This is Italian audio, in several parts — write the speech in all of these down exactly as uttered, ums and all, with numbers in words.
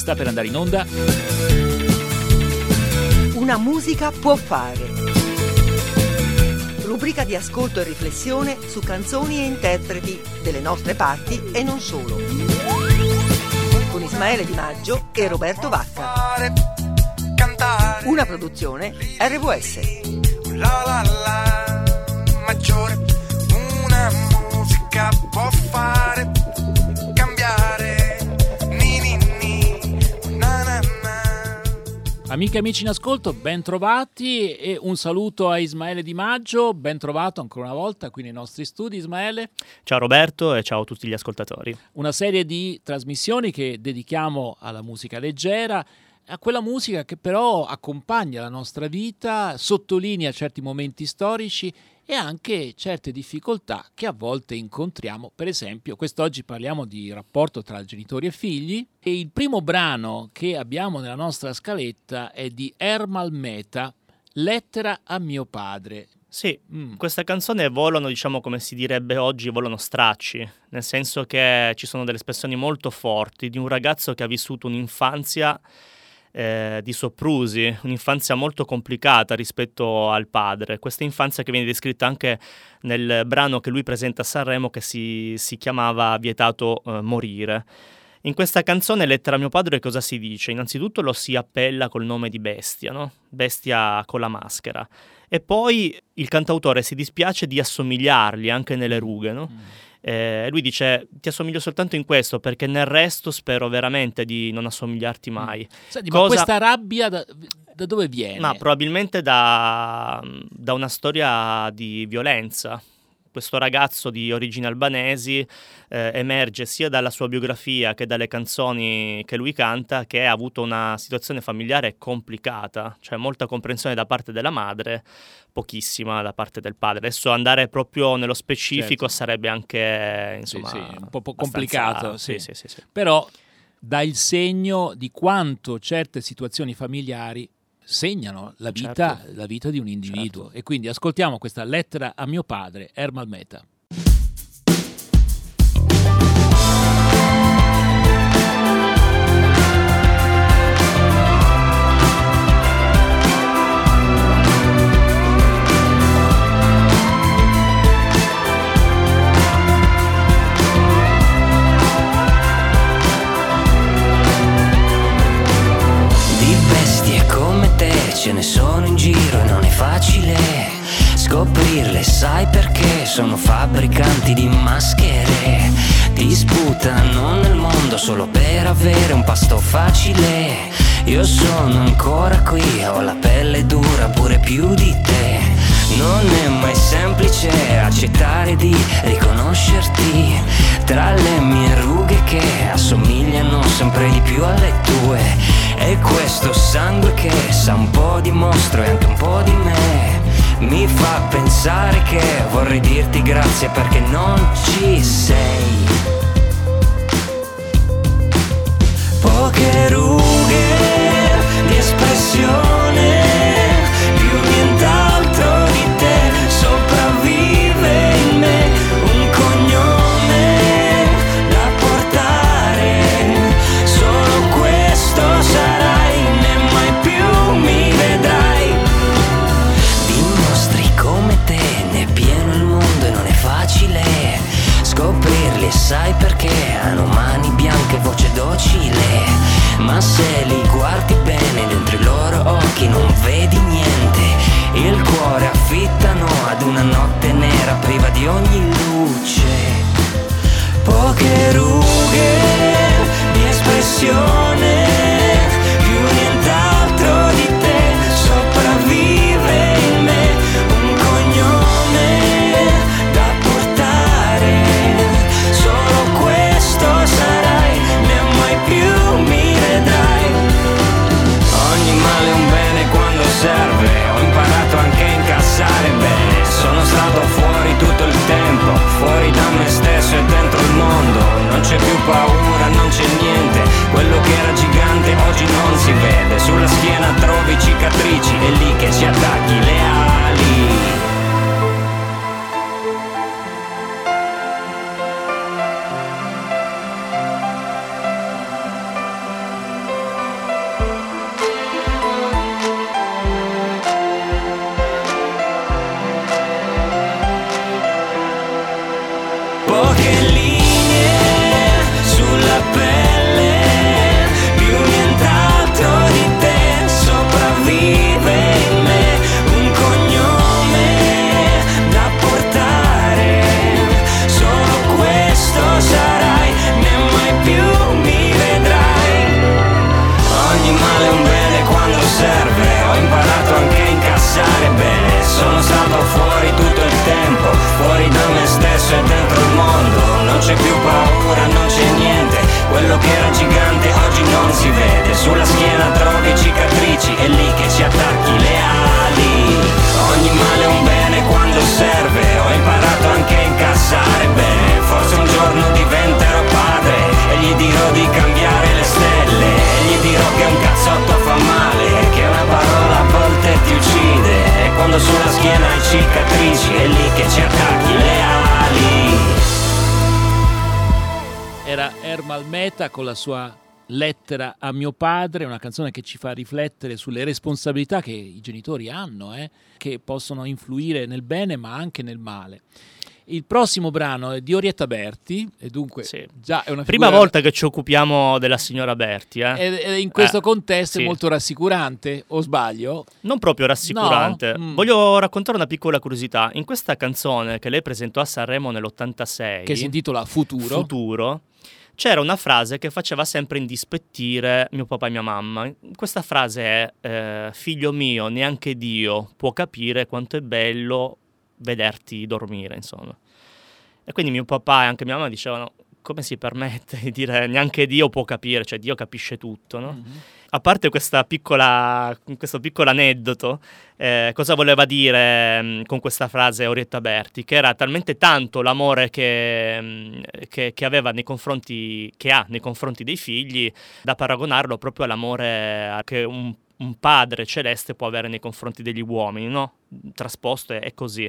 sta per andare in onda Una musica può fare. Rubrica di ascolto e riflessione su canzoni e interpreti delle nostre parti e non solo. Con Ismaele Di Maggio e Roberto Vacca. Una produzione R W S. La la la maggiore, una musica può fare cambiare ni ni ni na na na. Amiche e amici in ascolto, ben trovati e un saluto a Ismaele Di Maggio, ben trovato ancora una volta qui nei nostri studi. Ismaele. Ciao Roberto e ciao a tutti gli ascoltatori. Una serie di trasmissioni che dedichiamo alla musica leggera, a quella musica che però accompagna la nostra vita, sottolinea certi momenti storici e anche certe difficoltà che a volte incontriamo. Per esempio, quest'oggi parliamo di rapporto tra genitori e figli e il primo brano che abbiamo nella nostra scaletta è di Ermal Meta, Lettera a mio padre. Sì, Mm. questa canzone volano, diciamo come si direbbe oggi, volano stracci, nel senso che ci sono delle espressioni molto forti di un ragazzo che ha vissuto un'infanzia Eh, di soprusi, un'infanzia molto complicata rispetto al padre. Questa infanzia che viene descritta anche nel brano che lui presenta a Sanremo, che si, si chiamava Vietato eh, morire. In questa canzone Lettera a mio padre cosa si dice? Innanzitutto lo si appella col nome di Bestia, no? Bestia con la maschera. E poi il cantautore si dispiace di assomigliargli anche nelle rughe, no? Mm. Eh, lui dice: ti assomiglio soltanto in questo, perché nel resto spero veramente di non assomigliarti mai. Senti, Cosa... ma questa rabbia da, da dove viene? Ma probabilmente da, da una storia di violenza. Questo ragazzo di origini albanesi eh, emerge sia dalla sua biografia che dalle canzoni che lui canta che ha avuto una situazione familiare complicata, cioè molta comprensione da parte della madre, pochissima da parte del padre. Adesso andare proprio nello specifico, certo, sarebbe anche insomma sì, sì, un po' abbastanza... complicato, sì. Sì, sì, sì, sì. Però dà il segno di quanto certe situazioni familiari segnano la vita, certo, la vita di un individuo. certo. E quindi ascoltiamo questa Lettera a mio padre, Ermal Meta. Ce ne sono in giro e non è facile scoprirle, sai perché? Sono fabbricanti di maschere, ti sputano nel mondo solo per avere un pasto facile. Io sono ancora qui, ho la pelle dura pure più di te. Non è mai semplice accettare di riconoscerti tra le mie rughe che assomigliano sempre di più alle tue. E questo sangue che sa un po' di mostro e anche un po' di me mi fa pensare che vorrei dirti grazie perché non ci sei. Poche rughe di espressione, più nient'altro di te, sopravvive in me un cognome da portare, solo questo sarai, né mai più mi vedrai. Dimostri come te, ne è pieno il mondo e non è facile scoprirli, e sai perché hanno mani bianche e voce docile. Ma se li guardi bene dentro i loro occhi non vedi niente, il cuore affittano ad una notte nera priva di ogni luce. Poche rughe di espressione, più nient'altro di te, sopravvive in me un cognome da portare, solo questo sarai, né mai più mi vedrai. Ogni male è un bene quando serve, ho imparato anche a incassare bene. Sono stato fuori tutto il tempo, fuori da me stesso e dentro il mondo. Non c'è più paura, non c'è niente, quello che era gigante oggi non si vede. Sulla schiena trovi cicatrici, è lì che ci attacchi le ali. c'è più paura, non c'è niente. Quello che era gigante oggi non si vede. Sulla schiena trovi cicatrici, è lì che ci attacchi le ali. Ogni male è un bene quando serve. Ho imparato anche a incassare bene. Forse un giorno diventerò padre e gli dirò di cambiare le stelle. E gli dirò che un cazzotto fa male, che una parola a volte ti uccide. E quando sulla schiena hai cicatrici, è lì che ci attacchi le ali. Era Ermal Meta con la sua Lettera a mio padre, una canzone che ci fa riflettere sulle responsabilità che i genitori hanno, eh, che possono influire nel bene ma anche nel male. Il prossimo brano è di Orietta Berti, e dunque sì. già è una prima figura... volta che ci occupiamo della signora Berti, eh. E, e in questo eh, contesto sì. è molto rassicurante, o sbaglio? Non proprio rassicurante. No? Mm. Voglio raccontare una piccola curiosità. In questa canzone che lei presentò a Sanremo nell'ottantasei, che si intitola Futuro, Futuro, c'era una frase che faceva sempre indispettire mio papà e mia mamma. Questa frase è eh, figlio mio, neanche Dio può capire quanto è bello vederti dormire, insomma. E quindi mio papà e anche mia mamma dicevano: come si permette di dire neanche Dio può capire, cioè Dio capisce tutto, no? Mm-hmm. A parte questa piccola, questo piccolo aneddoto, eh, cosa voleva dire mh, con questa frase Orietta Berti? Che era talmente tanto l'amore che, mh, che, che aveva nei confronti, che ha nei confronti dei figli, da paragonarlo proprio all'amore che un, un padre celeste può avere nei confronti degli uomini, no? Trasposto è, è così.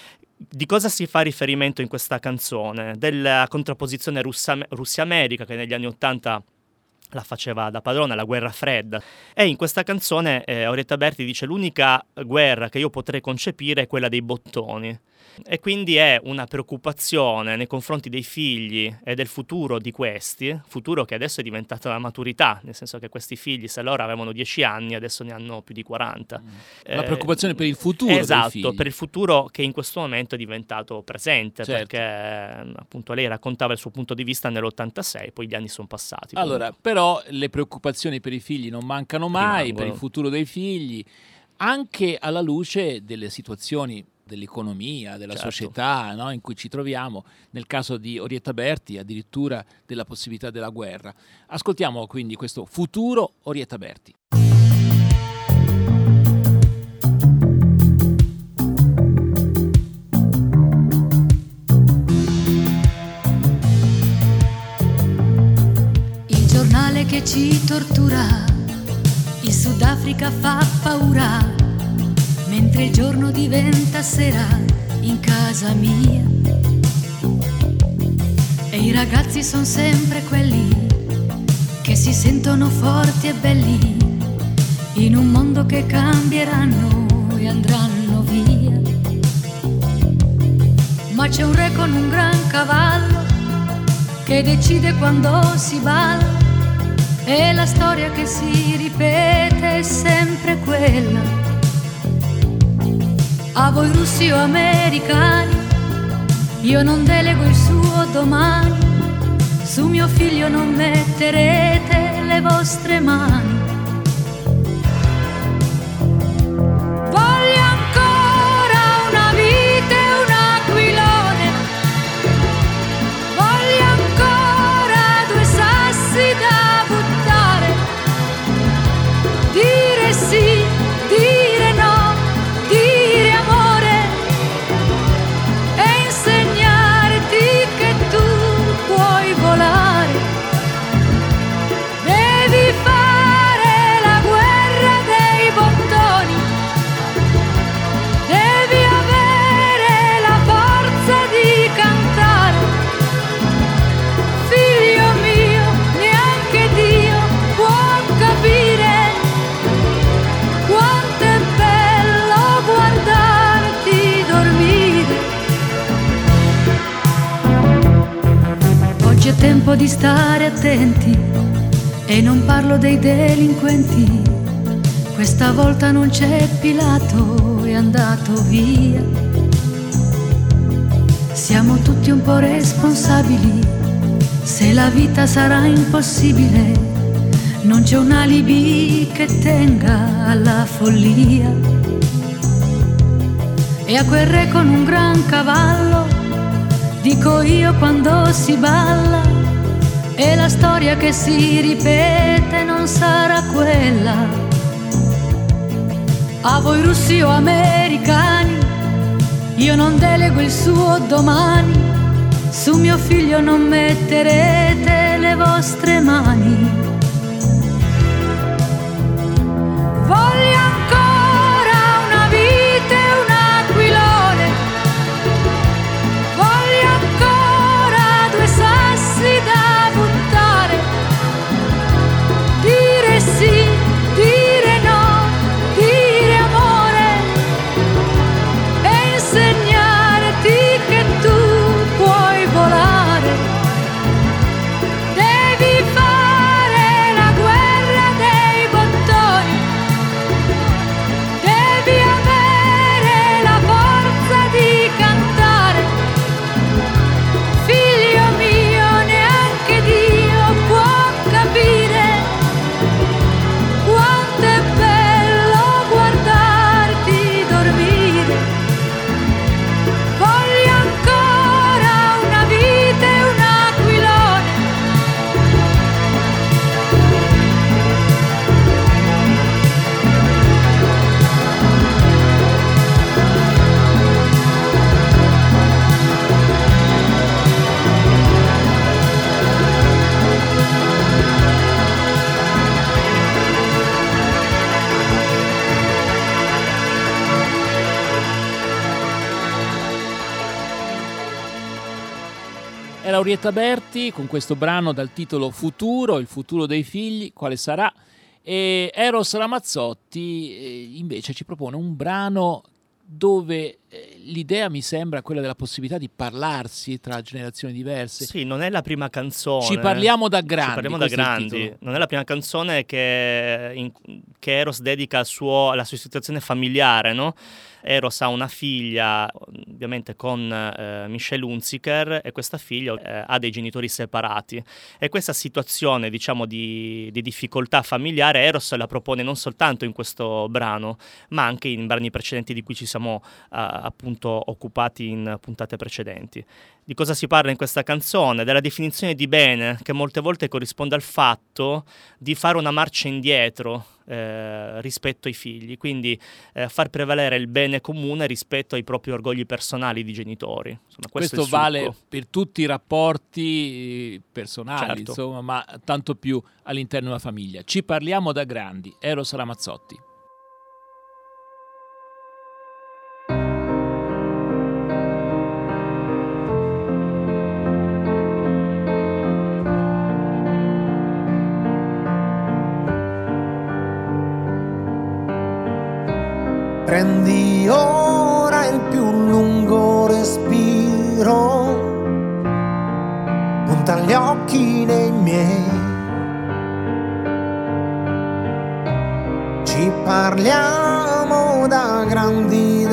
Di cosa si fa riferimento in questa canzone? Della contrapposizione Russia-America, che negli anni Ottanta la faceva da padrona, la guerra fredda. E in questa canzone eh, Orietta Berti dice: l'unica guerra che io potrei concepire è quella dei bottoni. E quindi è una preoccupazione nei confronti dei figli e del futuro di questi, futuro che adesso è diventato la maturità, nel senso che questi figli, se loro avevano dieci anni, adesso ne hanno più di quaranta. Mm. Una eh, preoccupazione per il futuro esatto, dei figli. Per il futuro che in questo momento è diventato presente, certo. Perché appunto lei raccontava il suo punto di vista nell'ottantasei, poi gli anni sono passati. Allora, comunque. Però le preoccupazioni per i figli non mancano mai, Rimangono. Per il futuro dei figli, anche alla luce delle situazioni dell'economia, della certo. società, no, in cui ci troviamo, nel caso di Orietta Berti addirittura della possibilità della guerra. Ascoltiamo quindi questo Futuro, Orietta Berti. Il giornale che ci tortura, il Sudafrica fa paura, mentre il giorno diventa sera in casa mia. E i ragazzi sono sempre quelli che si sentono forti e belli, in un mondo che cambieranno e andranno via. Ma c'è un re con un gran cavallo che decide quando si balla, e la storia che si ripete è sempre quella. A voi russi o americani, io non delego il suo domani, su mio figlio non metterete le vostre mani. Voglio ancora una vite e un aquilone, voglio ancora due sassi da buttare, dire sì, dire no, c'è tempo di stare attenti e non parlo dei delinquenti. Questa volta non c'è Pilato, è andato via. Siamo tutti un po' responsabili, se la vita sarà impossibile, non c'è un alibi che tenga alla follia. E a quel re con un gran cavallo dico io quando si balla, e la storia che si ripete non sarà quella. A voi russi o americani, io non delego il suo domani, su mio figlio non metterete le vostre mani. Voglio ancora una vite, un aquilone, voglio ancora due sassi da buttare, dire sì, dire no, dire amore e insegnarti che tu puoi volare. Devi fare la guerra dei bottoni, devi avere la forza di cantare. Figlio mio, neanche Dio può capire quanto è bello guardarti dormire. Voglio ancora una vite, un aquilone. Era Orietta Berti con questo brano dal titolo Futuro, il futuro dei figli, quale sarà? E Eros Ramazzotti eh, invece ci propone un brano dove eh, l'idea mi sembra quella della possibilità di parlarsi tra generazioni diverse. Sì, non è la prima canzone. Ci parliamo da grandi. Ci parliamo da questo è il grandi. titolo. Non è la prima canzone che, in, che Eros dedica al suo, alla sua situazione familiare, no? Eros ha una figlia, ovviamente con eh, Michelle Hunziker, e questa figlia eh, ha dei genitori separati. E questa situazione, diciamo, di, di difficoltà familiare, Eros la propone non soltanto in questo brano, ma anche in brani precedenti di cui ci siamo eh, appunto occupati in puntate precedenti. Di cosa si parla in questa canzone? Della definizione di bene, che molte volte corrisponde al fatto di fare una marcia indietro eh, rispetto ai figli, quindi eh, far prevalere il bene comune rispetto ai propri orgogli personali di genitori. Insomma, questo questo è il vale succo. per tutti i rapporti personali, Certo. insomma, ma tanto più all'interno della famiglia. Ci parliamo da grandi. Eros Ramazzotti. Prendi ora il più lungo respiro, punta gli occhi nei miei, ci parliamo da grandi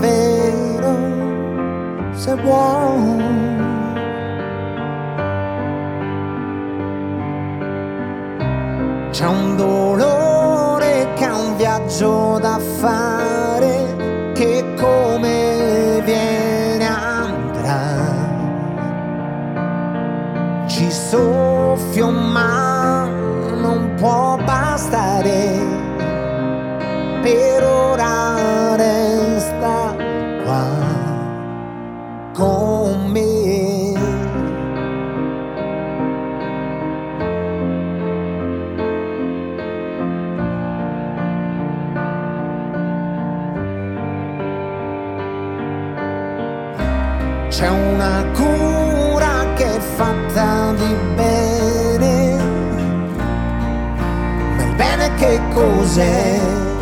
davvero, se vuoi. C'è un dolore che ha un viaggio da fare, che come viene andrà. Ci soffio ma non può bastare, per ora resta qua con me. C'è una cura che è fatta di bene, ma il bene che cos'è?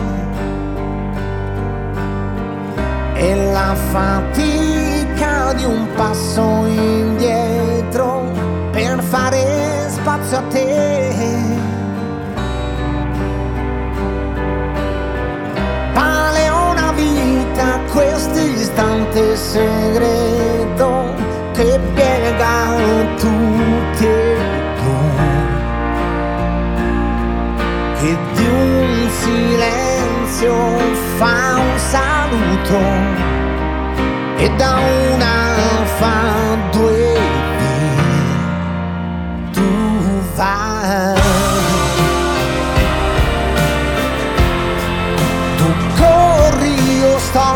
È la fatica di un passo indietro per fare spazio a te. Vale una vita questo istante segreto che piega tutti e tu, che di un silenzio fa un saluto e da una fa due vie, tu vai, tu corri, io sto,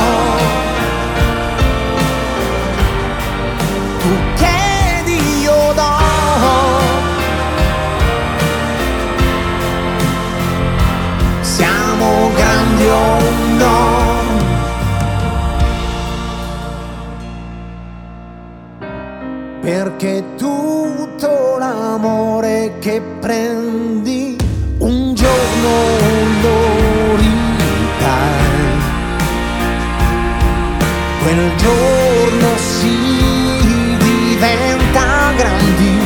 tu chiedi, io do, siamo grandi o no? Perché tutto l'amore che prendi un giorno lo ridai, quel giorno si diventa grandi,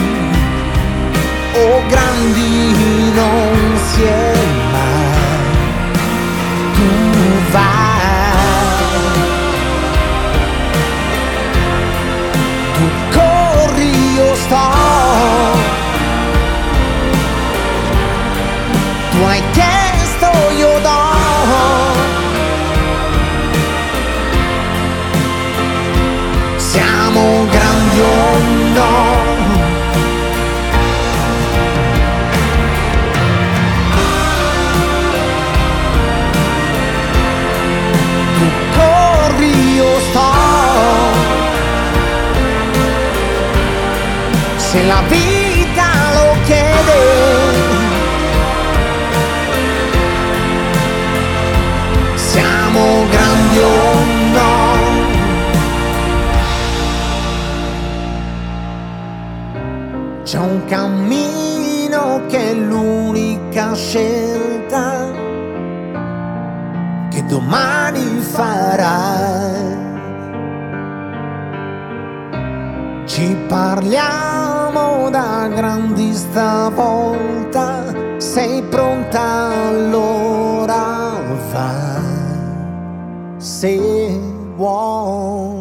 o grandi non si è mai, tu vai. Io sto, tu hai chiesto, io do, siamo grandi o no? Tu corri, io sto, se la vita lo chiede, siamo grandi o no? C'è un cammino che è l'unica scelta che domani farai. Ci parliamo da grandi stavolta, sei pronta allora vai, se vuoi.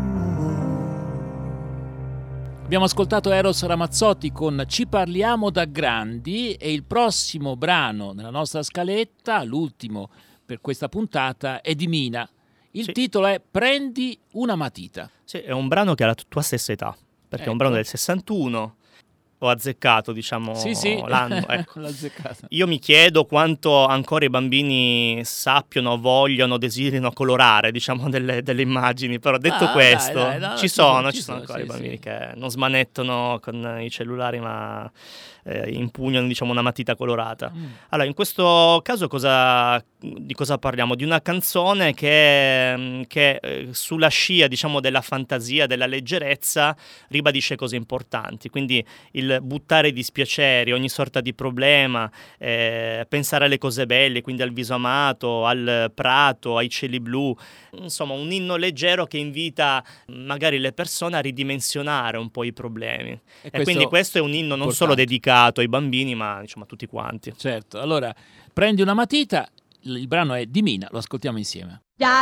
Abbiamo ascoltato Eros Ramazzotti con Ci parliamo da grandi e il prossimo brano nella nostra scaletta, l'ultimo per questa puntata, è di Mina. Il sì. titolo è Prendi una matita. Sì, è un brano che ha la tua stessa età, perché ecco. è un brano del sessantuno. Ho azzeccato, diciamo, sì, sì. l'anno. Ecco. L'ho azzeccato. Io mi chiedo quanto ancora i bambini sappiano, vogliano, desiderino colorare, diciamo, delle, delle immagini. Però detto ah, questo, dai, dai, no, ci, sono, ci ci sono sono ancora sì, i bambini sì. che non smanettano con i cellulari, ma eh, impugnano, diciamo, una matita colorata. Mm. Allora, in questo caso cosa, di cosa parliamo? Di una canzone che, che eh, sulla scia, diciamo, della fantasia, della leggerezza, ribadisce cose importanti. Quindi il buttare i dispiaceri, ogni sorta di problema, eh, pensare alle cose belle, quindi al viso amato, al prato, ai cieli blu, insomma un inno leggero che invita magari le persone a ridimensionare un po' i problemi. E, e questo quindi questo è un inno non importante. Solo dedicato ai bambini, ma diciamo a tutti quanti. Certo, allora prendi una matita, il brano è di Mina, lo ascoltiamo insieme.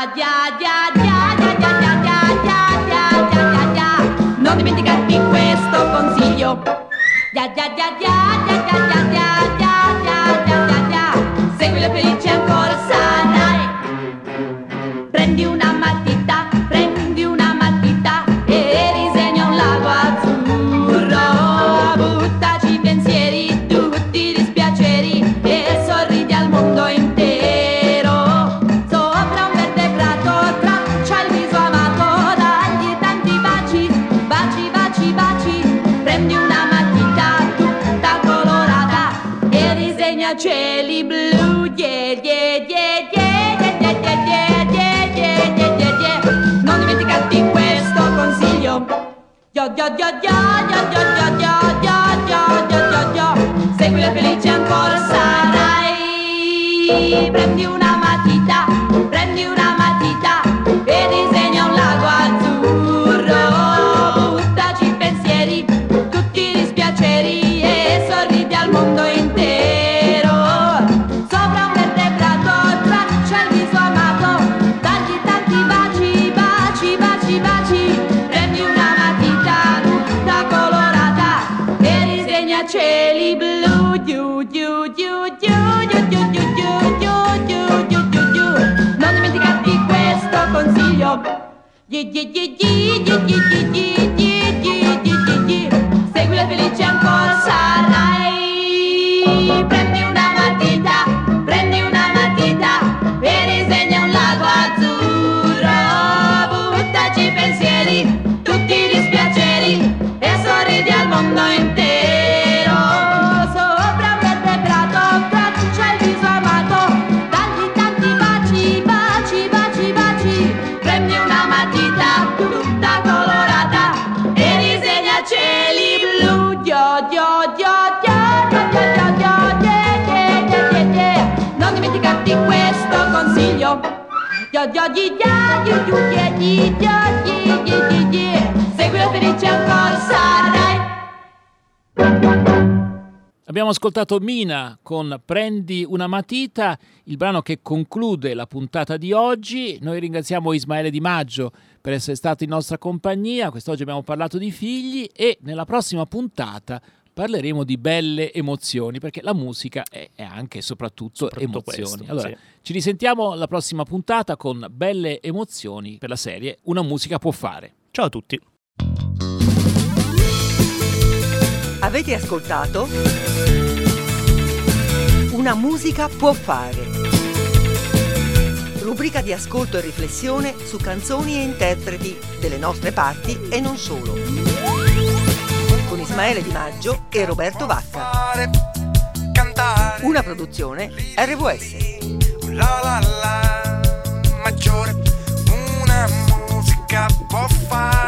Non dimenticarti questo consiglio. Ya ya ya ya ya ya ya ya ya ya ya ya. Seguilo felice ancora sarai. Prendi una matita, prendi una matita e disegna un lago azzurro. Buttaci i pensieri, tutti i dispiaceri e sorridi al mondo intero. Sopra un verde prato traccia il viso amato, dagli tanti baci, baci, baci, baci. Prendi una cieli blu, yeah, yeah, yeah, yeah, yeah, yeah, yeah, yeah, yeah, yeah, yeah, yeah. Non dimenticarti questo consiglio. Yo, yo, yo, yo, yo, yo, yo, yo, yo, yo, yo, yo, yo. Seguilo felice ancora sarai. Prendi una matita, prendi una matita e disegna un lago azzurro. Buttaci i pensieri, tutti i dispiaceri e sorridi al mondo intero. Cieli blu, giù, giù, giù, giù, giù, giù, giù, giù, giù, giù, giù, giù, giù. Non dimenticarti questo consiglio. Segui la felice ancora sarai. Prendi una matita, prendi una matita e disegna un lago azzurro. Buttaci pensieri, tutti i dispiaceri e sorridi al mondo intero. Sopra un verde prato, traccia il viso amato, dagli tanti baci, baci, baci, baci. Prendi una matita tutta colorata e disegna cieli blu. Dio, dio, dio, dio, dio, dio, dio, dio, dio, dio, dio, dio. Non dimenticarti questo consiglio. Dio, dio, dio, dio, dio, dio, dio, dio, dio, dio, dio, dio. Segui la felice ancora sarai. Abbiamo ascoltato Mina con Prendi una matita, il brano che conclude la puntata di oggi. Noi ringraziamo Ismaele Di Maggio per essere stato in nostra compagnia. Quest'oggi abbiamo parlato di figli e nella prossima puntata parleremo di belle emozioni, perché la musica è, è anche e soprattutto, Soprattutto emozioni. questo, Allora, sì. ci risentiamo alla prossima puntata con belle emozioni per la serie Una musica può fare. Ciao a tutti. Avete ascoltato Una musica può fare. Rubrica di ascolto e riflessione su canzoni e interpreti delle nostre parti e non solo. Con Ismaele Di Maggio e Roberto Vacca. Fare, cantare, Una produzione R V S. la la la maggiore, una musica può fare.